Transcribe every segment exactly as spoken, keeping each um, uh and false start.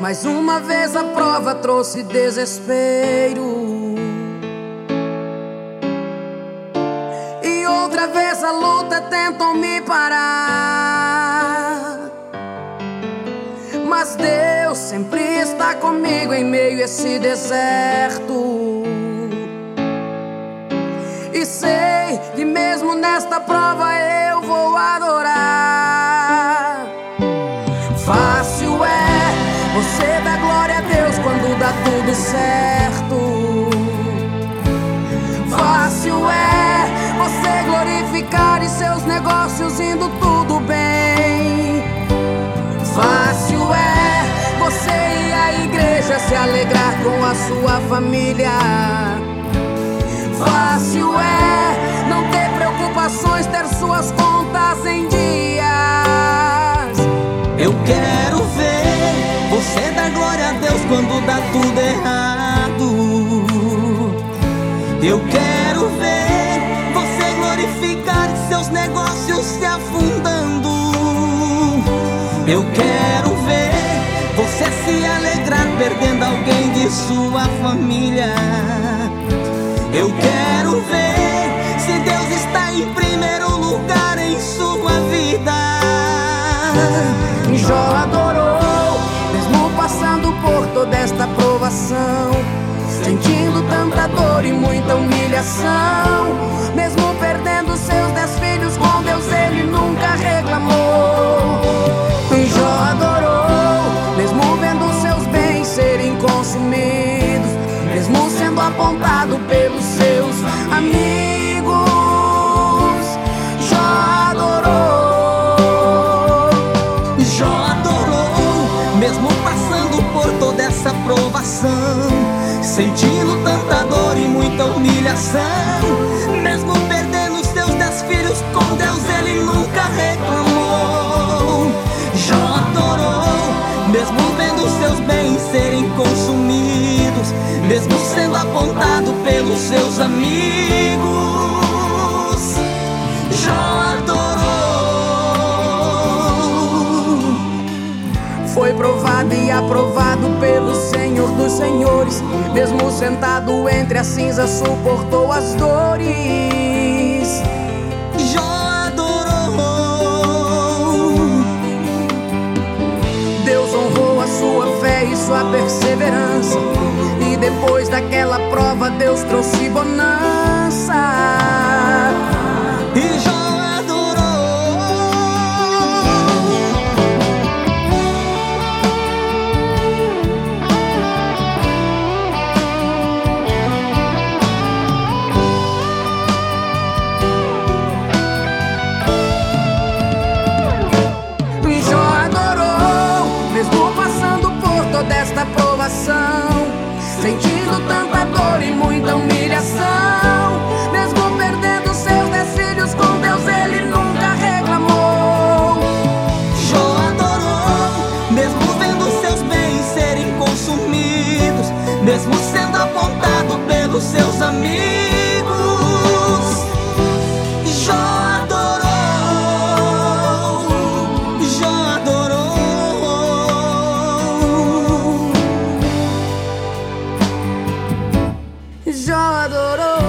Mais uma vez a prova trouxe desespero, e outra vez a luta tentou me parar. Mas Deus sempre está comigo em meio a esse deserto. E sei que mesmo nesta prova eu vou adorar. Fácil é você dar glória a Deus quando dá tudo certo. Fácil é você glorificar e seus negócios indo tudo bem. Fácil é você ir à igreja, se alegrar com a sua família. Fácil é não ter preocupações, ter suas contas em dias. Eu quero ver você dar glória a Deus quando dá tudo errado. Eu quero ver você glorificar e seus negócios se afundando. Eu quero ver você se alegrar perdendo alguém de sua família. Eu quero ver se Deus está em primeiro lugar em sua vida. Jó adorou, mesmo passando por toda esta provação, sentindo tanta dor e muita humilhação. Mesmo perdendo seus dez filhos, com Deus ele nunca reclamou. Jó adorou, mesmo vendo seus bens serem consumidos, mesmo sendo apontado pelos seus amigos. Jó adorou. Jó adorou, mesmo passando por toda essa provação, sentindo tanta dor e muita humilhação. Mesmo perdendo seus dez filhos, com Deus ele nunca reclamou. Jó adorou, mesmo vendo seus bens serem consumidos, mesmo sendo apontado pelos seus amigos. Jó adorou. Foi provado e aprovado pelo Senhor dos Senhores, mesmo sentado entre as cinzas suportou as dores. Jó adorou. Deus honrou a sua fé e sua perseverança, e depois daquela prova Deus trouxe bonança. E Jó adorou. Jó adorou, mesmo passando por toda esta provação, sentindo tanta dor e muita humilhação. Mesmo perdendo seus dez filhos, com Deus ele nunca reclamou. Jó adorou, mesmo vendo seus bens serem consumidos, mesmo sendo apontado pelos seus amigos. Jó adorou. Jó adorou. Jó adorou.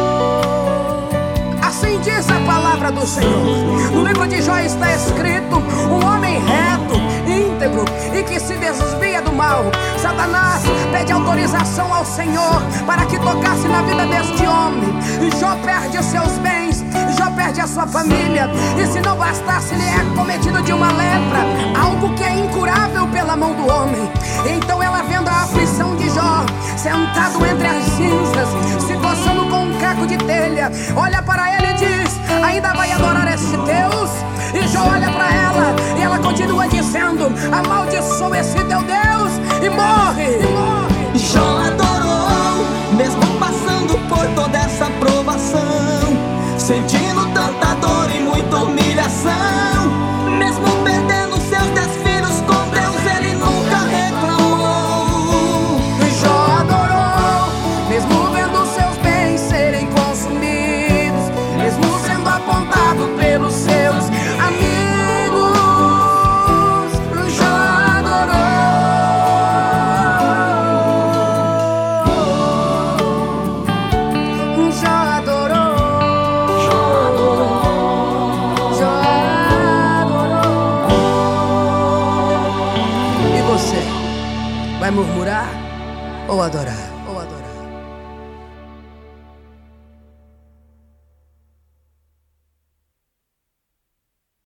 Assim diz a palavra do Senhor. No livro de Jó está escrito: um homem reto, íntegro e que se desvia do mal. Satanás pede autorização ao Senhor para que tocasse na vida deste homem. Jó perde os seus bens, Jó perde a sua família, e se não bastasse, ele é cometido de uma lepra, algo que é incurável pela mão do homem. Então ela, vendo a aflição de Jó, sentado entre as cinzas, se coçando com um caco de telha, olha para ele e diz: ainda vai adorar esse Deus? E Jó olha para ela e ela continua dizendo: amaldiçoa esse teu Deus, e morre. Jó adorou, mesmo passando por toda essa provação, sentindo tanta dor e muita humilhação. Mesmo perdendo seus dez filhos, com Deus ele nunca reclamou. Jó adorou, mesmo vendo seus bens serem consumidos, mesmo sendo apontado pelos seus amigos. Jó adorou. você? Vai murmurar ou adorar?